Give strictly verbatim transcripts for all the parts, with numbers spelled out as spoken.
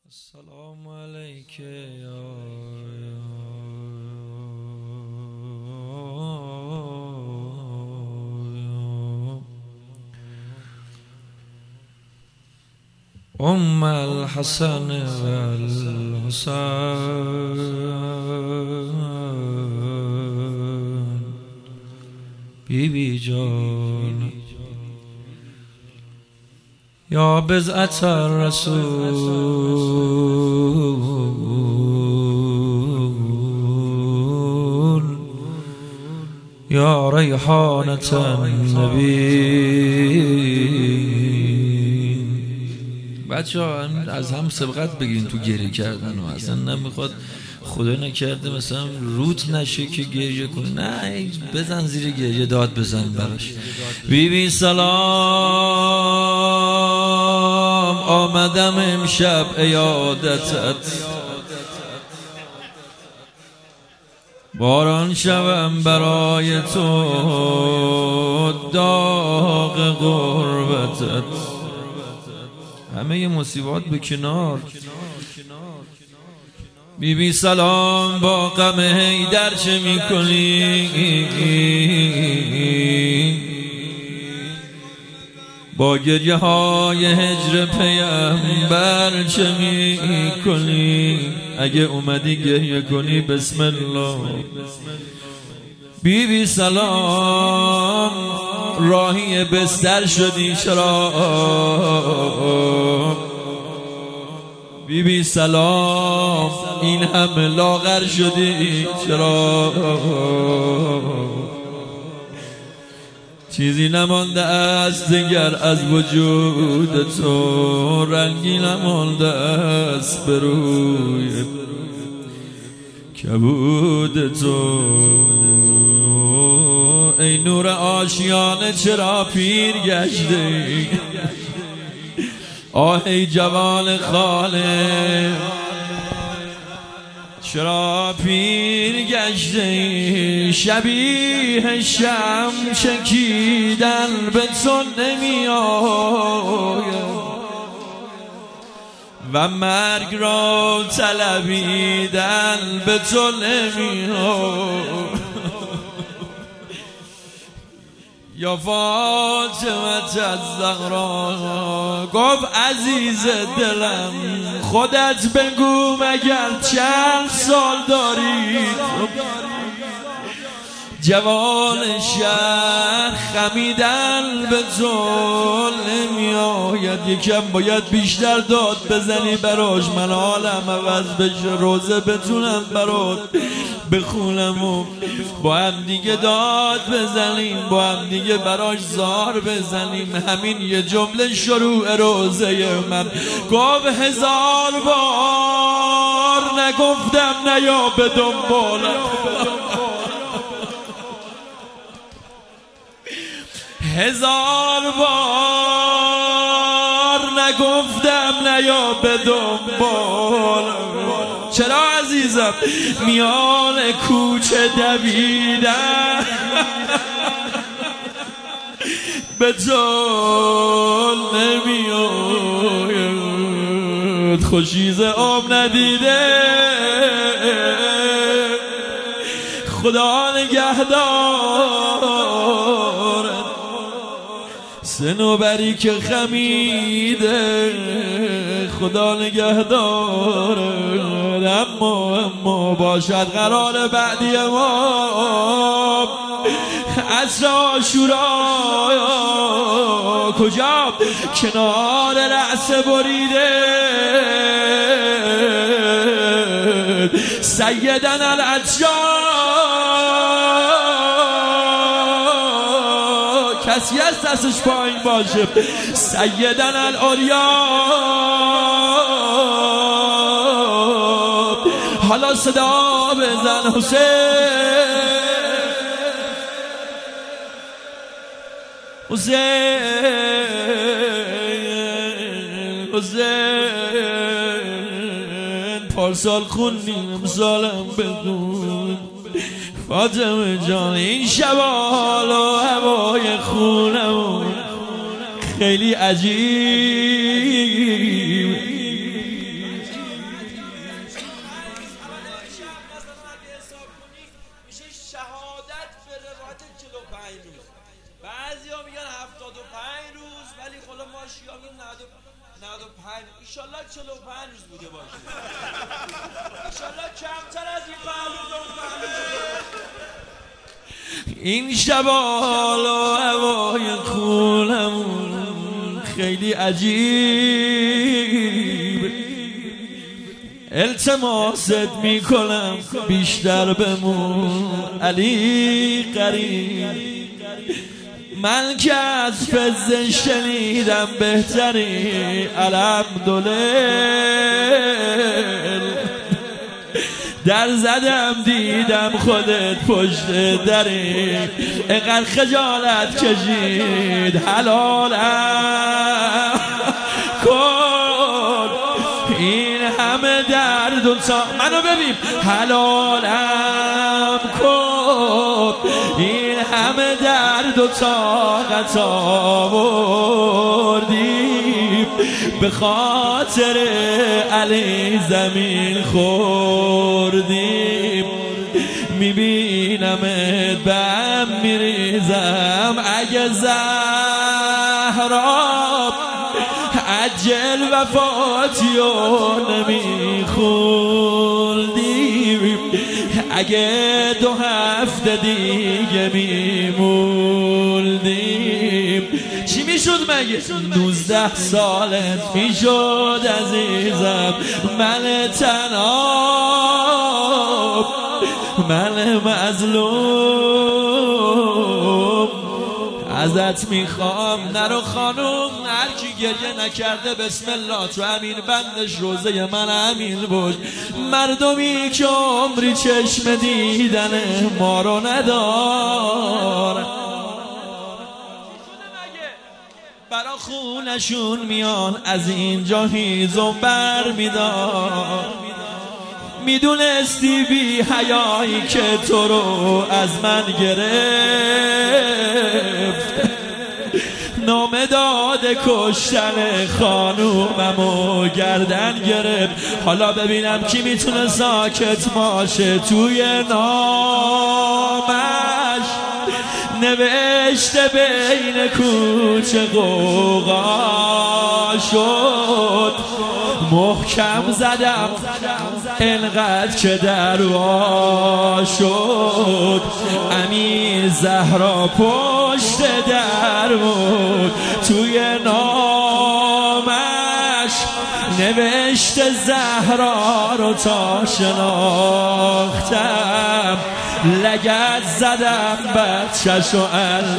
السلام علیک یا ام الحسن والحسین بی بی جان یا بضعة الرسول یا ریحانة النبی. بچه ها از هم سبقت بگیرین تو گریه کردن و اصلا نمیخواد خدا نکرده مثلا روت نشه که گریه کن، نه بزن زیر گریه داد بزن براش. بی بی سلام آمدم امشب عیادتت، باران شوم برای تو داغ غربتت. همه مصیبات به کنار. بی بی سلام با غم حیدر چه میکنی؟ با گریه های هجر پیامبر چه میکنی؟ اگه اومدی گریه کنی بسم الله. بی بی سلام راهی بستر شدی چرا؟ بی بی سلام این همه لاغر شدی چرا؟ چیزی نمانده است دیگر از وجود تو، رنگی نمانده است به روی کبود تو. ای نور آشیانه چرا پیر گشتی؟ آه ای جوان خاله چرا پیر گشتی؟ شبیه شم چکیدن به تو نمی آید و مرگ را طلبیدن به تو نمی آید. یا فاطمه الزهرا گفت عزیز دلم خودت بگو مگر چند سال دارید؟ جوان شهر خمیدن به تو نمی آید. یکم باید بیشتر داد بزنی براش، من حالم عوض بشه، روزه بتونم برات بخونم و با هم دیگه داد بزنیم، با هم دیگه براش زار بزنیم. همین یه جمله شروع روزه من. گفت هزار بار نگفتم نیا به دنبالم، هزار بار نگفتم نیا به دنبالم. چرا عزیزم میان کوچه دویدن به تو نمیاد؟ خوشیز آب ندیده خدا نگهدار، صنوبری که خمیده خدا نگهدار. اما اما باشد قرار بعدی ما عصر عاشورا کجا؟ کنار رأس بریده سیدن العطشان. کسی از دستش پایین باشه؟ سیدن الاریاب. حالا صدا بزن حسین، حسین، حسین. پارسال خوندیم امسالم بخون. فاطمه جان این شبال و هوای خونمون خیلی عجیب. ایشالله چهل و پنج روز بوده باشه، ایشالله کمتر از این پهلو و پهلو. این شبال و هوای خونمون خیلی عجیب، التماست میکنم بیشتر بمون علی قریب. من که از فضل شنیدم بهتری الحمدلله، در زدم دیدم خودت پشت دری، اقل خجالت کشید حلالم کن این همه درد و تا منو ببین حلالم کن این همه درد و طاقت آوردیم به خاطر علی زمین خوردیم. میبینمت بهم میریزم اگه زهرا عجل وفاتیو نمیخوندیم، اگه دو هفته دیگه میموندیم چی میشد مگه؟ نوزده سالت میشد عزیزم، من تنها من مظلوم. ازت میخوام نرو خانوم، هر کی گریه نکرده بسم الله تو همین بندش روزه من همین بود. مردمی که عمری چشم دیدن ما رو ندارن، برا خونشون میان از اینجا هیزم بر میدار. میدونستی بی حیایی که تو رو از من گرفت، نامه داده کشتن خانوممو گردن گرفت. حالا ببینم کی میتونه ساکت باشه. توی نامش نوشته بین کوچه غوغا شد، محکم زدم انقدر که در وا شد. امیر زهرا پشت در بود، توی نامش نوشته زهرا رو تا شناختم، لگد زدم بچه‌ش و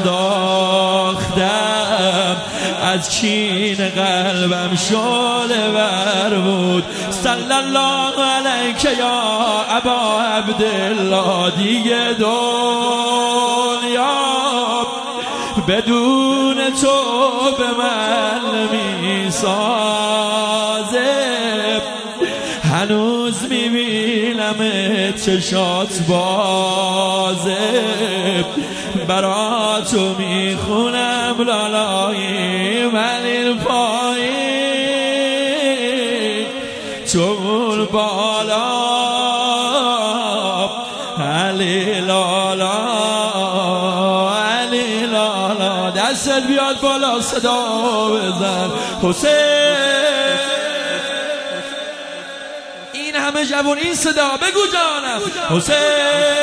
انداختم، از کین قلبم شعله ور بود. صلی الله علیک یا ابا عبدالله، دیگه دنیا بدون تو به من میسازه. هنوز میبینم چشات بازه، برا تو میخونم لالایی من این پایین چون بالا. علی لالا علی لالا، دستت بیاد بالا صدا بزن حسین. این همه جوان این صدا بگو جانم حسین.